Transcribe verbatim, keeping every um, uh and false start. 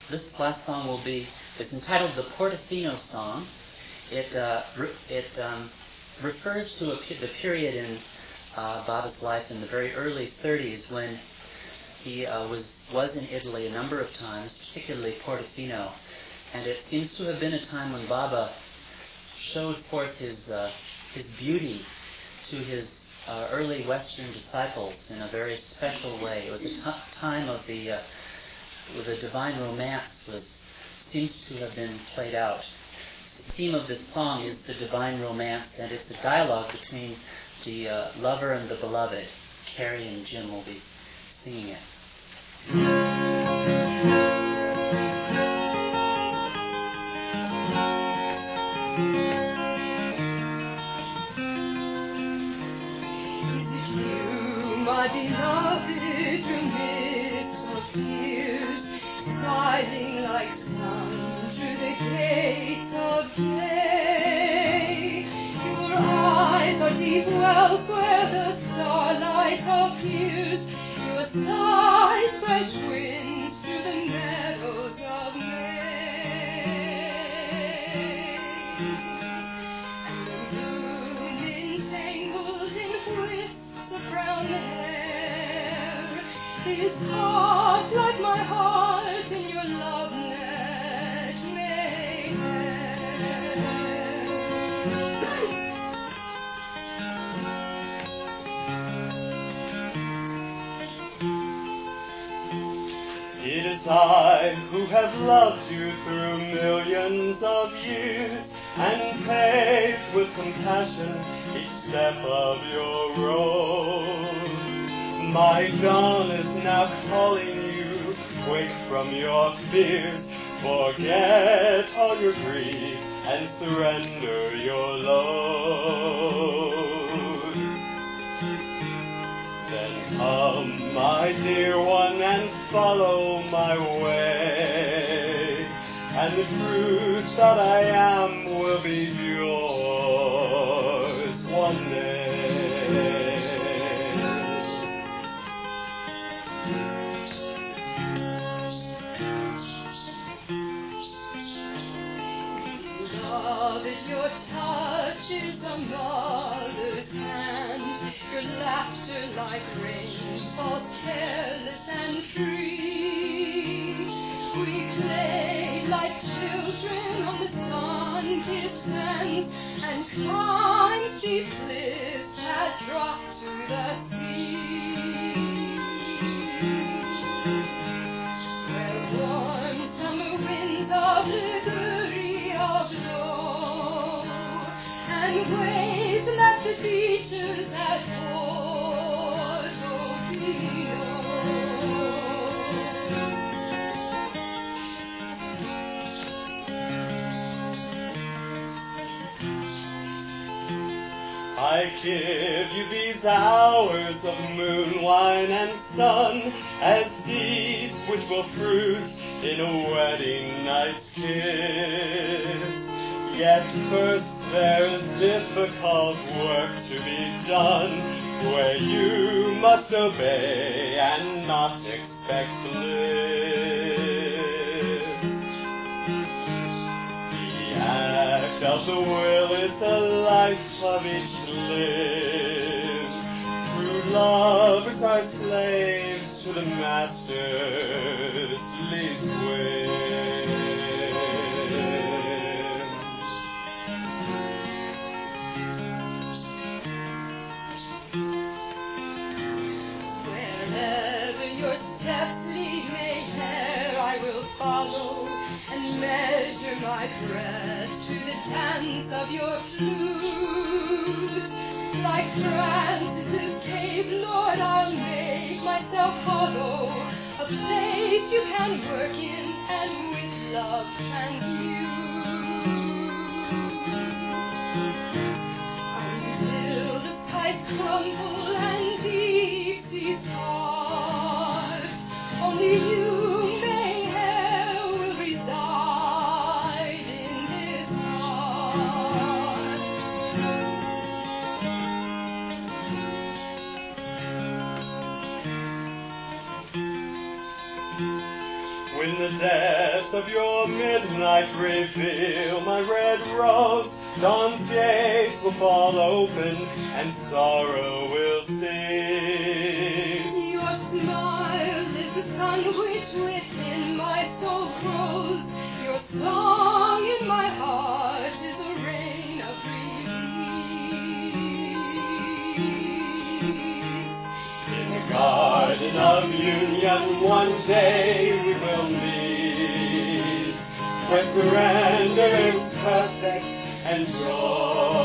this last song will be, it's entitled the Portofino Song. It uh, re- it um, refers to a, the period in uh, Baba's life in the very early thirties when he uh, was was in Italy a number of times, particularly Portofino, and it seems to have been a time when Baba showed forth his uh, his beauty to his uh, early Western disciples in a very special way. It was a t- time of the uh, where the divine romance was seems to have been played out. The theme of this song is the divine romance, and it's a dialogue between the uh, lover and the beloved. Carrie and Jim will be singing it. Is it you, my beloved, through mists of tears, smiling like sun through the gates of day? Your eyes are deep wells where the starlight appears, your sighs fresh winds through the meadows of May. And the moon entangled in wisps of brown hair is caught like my heart in your love net made fair. It is I who have loved you through millions of years, and paved with compassion each step of your road. My dawn is now calling you, wake from your fears, forget all your grief, and surrender your load. Then come, my dear one, and follow my way, and the truth that I am will be yours one day. Beloved, your touch is a mother's hand, your laughter like rain falls careless and free. We played like children on the sun-kissed sands, and climbed steep cliffs that drop to the sea. Where warm summer winds of Liguria blow, and waves lap the beaches at Portofino. I give you these hours of moon, wine, and sun as seeds which will fruit in a wedding night's kiss. Yet first there is difficult work to be done, where you must obey and not expect bliss. The act of the will is the life of each lived. True lovers are slaves to the master's least whim. Wherever your steps lead me, there I will follow, and measure my breath to the dance of your flute. Like Francis's cave, Lord, I'll make myself hollow, a place you can work in and with love transmute. Until the skies crumble and deep seas part, only you may e'er will reside in this heart. When the death of your midnight reveal my red rose. Dawn's gates will fall open, and sorrow will cease. Your smile is the sun which within my soul grows. Your song in my heart is a rain of release. In the garden of union one day we will meet, where surrender is perfect and joy